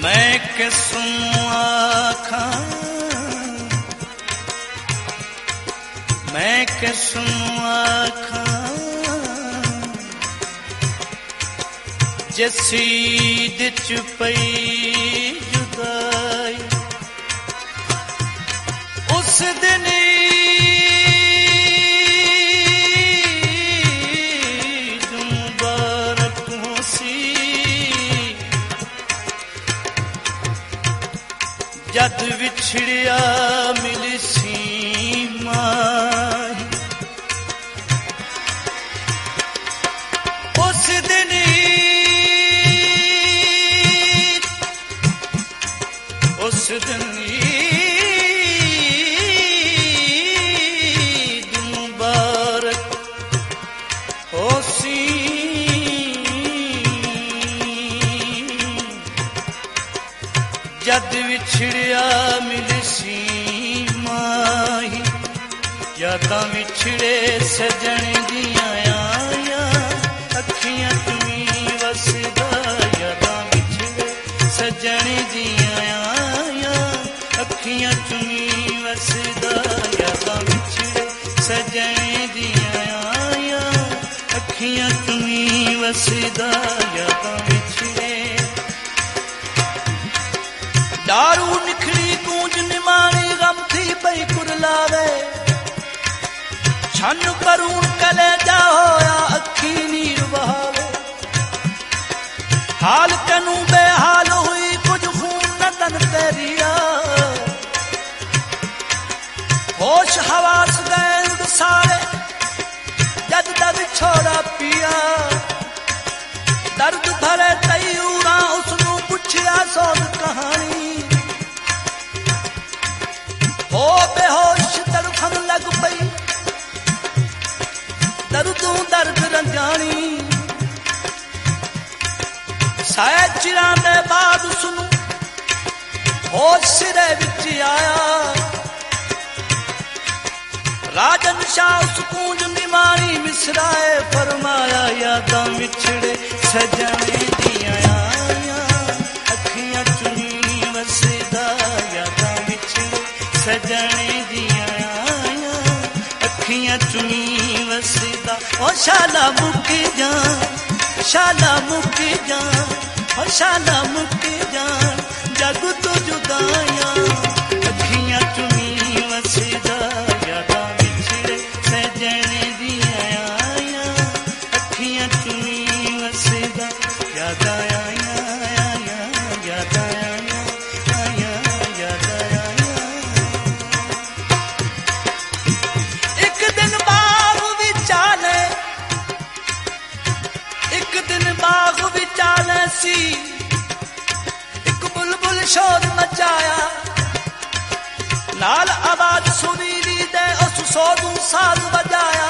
मैं किसू आखा, मैं किसू आखा, जसीद च पई जुदाई उस दिन मुबारक होसी, जद विछड़िया मिलसी माही उस दिन, उस दिन ईद मुबारक होसी, जद विछड़िया मिलसी माही, यादां विछड़े सजण दियां आया, अखियां तुमी वसदा, यादां विछड़े सजण दियां आया, अखियां तुमी वसदा, यादां विछड़े सजण दियां आया, अखियां तुमी वसदा, यादां विछड़े। दारू निखड़ी गूंज निमाणी गम थी पई कुरलावे, छन करून कलेजा होया अखी नीर बहावे, हाल कनू बेहाल हुई कुछ खून न तन तेरिया, होश हवास गए सारे जद जद छोड़ा पिया, दर्द भरे तयूरा उसनू पुछया सोन कहानी, हो बेहोश तड़फन लग पई दर्दों दर्द रंजानी, शायद चिरां दे बाद सुनू होश सिरे विच आया, राजन शाह उस कूंज निमाणी मिसराए फरमाया, यादां विछड़े सजणे दियां आया, अखियां चुनी वसदा, यादां विछड़े सजणे दियां आया, अखियां चुनी वसदा। ओ शाला मुक्की जा, शाला मुक्की जा, ओ शाला मुक्की जा, जग तो जुदाया, अखियां चुनी वसदा, यादां विछड़े सजणे दियां आया, अखियां चुनी वसदा, यादां आया, यादां आया, यादां आया। एक दिन बाग विचाले, एक दिन बाग विचाले सी, एक बुलबुल शोर मचाया, नाल आवाज सुरीली दे उस सोदू साज बजाया,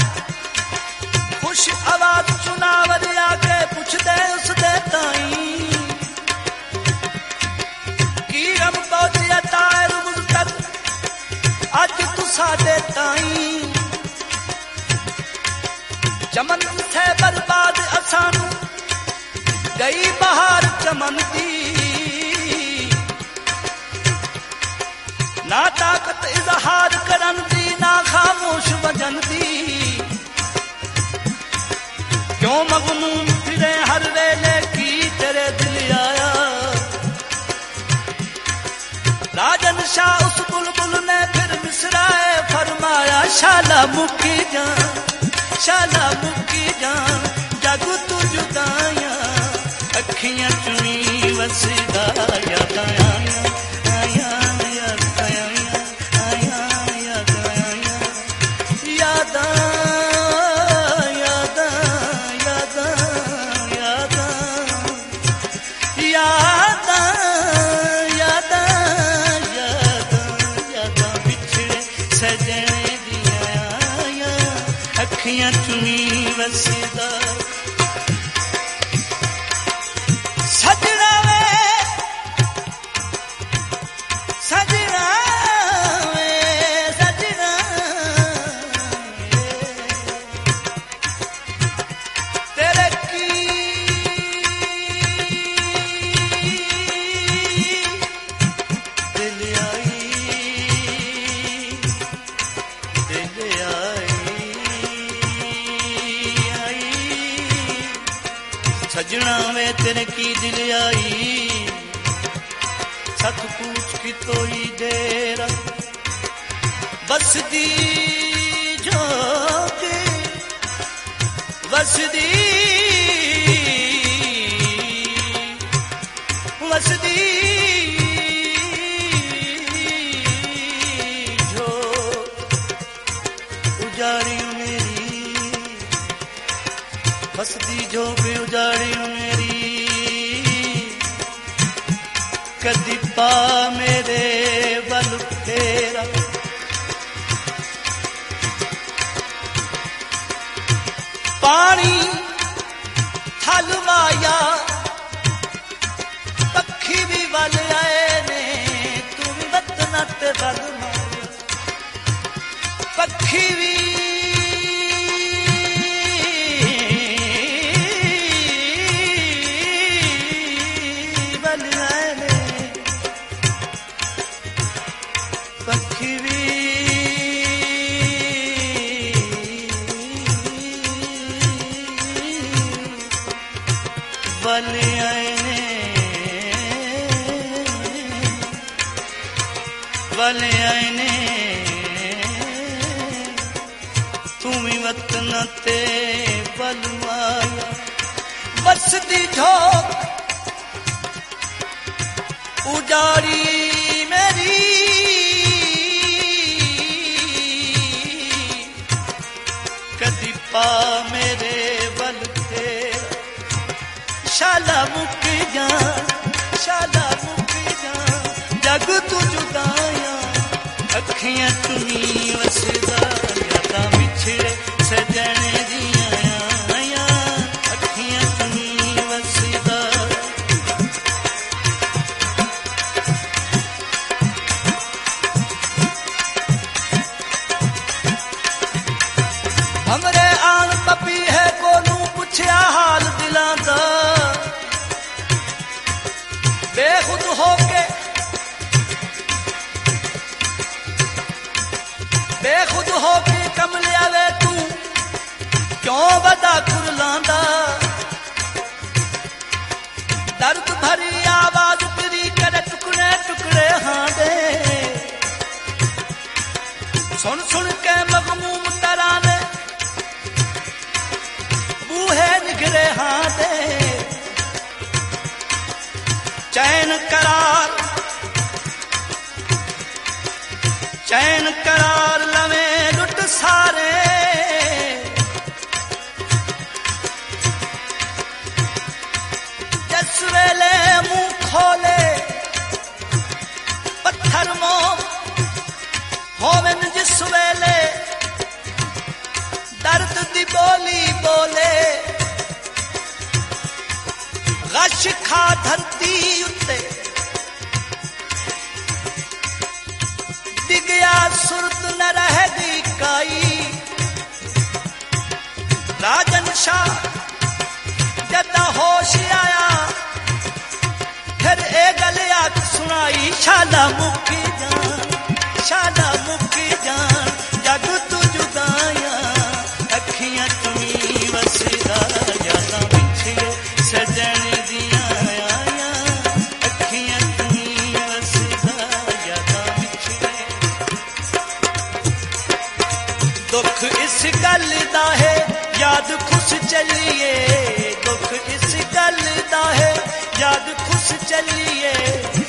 खुश आवाज चुनावर आके पुछदे उस दे ताई, की गम पहुंचिया ताए रुग तक अज तू साडे ताई, चमन थे बर्बाद असानू गई बहार चमन दी, ना ताकत इजहार करन दी, ना खामोश वजन दी, क्यों मगमूम फिरे हर वेले की तेरे दिल आया, राजन शाह उस बुलबुल ने फिर मिसराए फरमाया, शाला मुक्की जा, शाला मुक्की जा, जग तू जुदाया, अखियां चुनी वसदा, यादां आया, आया, यादां आया, आया, यादां आया, यादां, यादां, यादां, यादां, यादां, यादां, यादां, यादां विछड़े सजणे दियां आया, अखियां चुनी वसदा। सजना वे, सजना वे, सजना तेरे की दिल आई सत पूछ की तोई डेरा बसदी जोगे वसदी वसदी जो उजाड़ी मेरी वसदी जो भी उजाड़ी मेरी कदी पा मेरे बल फेरा पानी थलवाया पक्षी भी वल आए ने तू भी बतना ते बल माया पक्षी भी वाले आईने तुम्ही वतन ते बलवाया बसदी झोंक उजाड़ी मेरी कदी पा मेरे बल पे शाला मुक जा शाला मुक जा जग तू जुदाया अखियां तुनी वसदा यादा बिछड़े सजने दिया आया अखियां तुनी वसदा हमरे आन पपी है कोनू पुछया हाल दिलां दा बेखुद होके बेखुद होके कमलिया वे तू क्यों बदा कुरलांदा दर्द भरी आवाज तेरी करे टुकड़े टुकड़े हाँ दे सुन सुन के मगमूम तराने बूहे निगरे हाँ दे चैन करार लवे लुट सारे जिस वेले मुंह खोले पत्थर मोम होवन जिस वेले दर्द दी बोली बोले गश खा धरती उत्ते दिगया सुरत न रहेगी काई राजन शाह जदा होश आया फिर ए गलिया सुनाई शाला मुकी जान जग तू जुदाया अखियां तुमी वसदा यादा बिछड़े सजन दिया आया अखियां तुमी वसदा यादा बिछड़े दुख इस गल दा है याद खुश चलिए दुख इस गल दा है याद खुश चलिए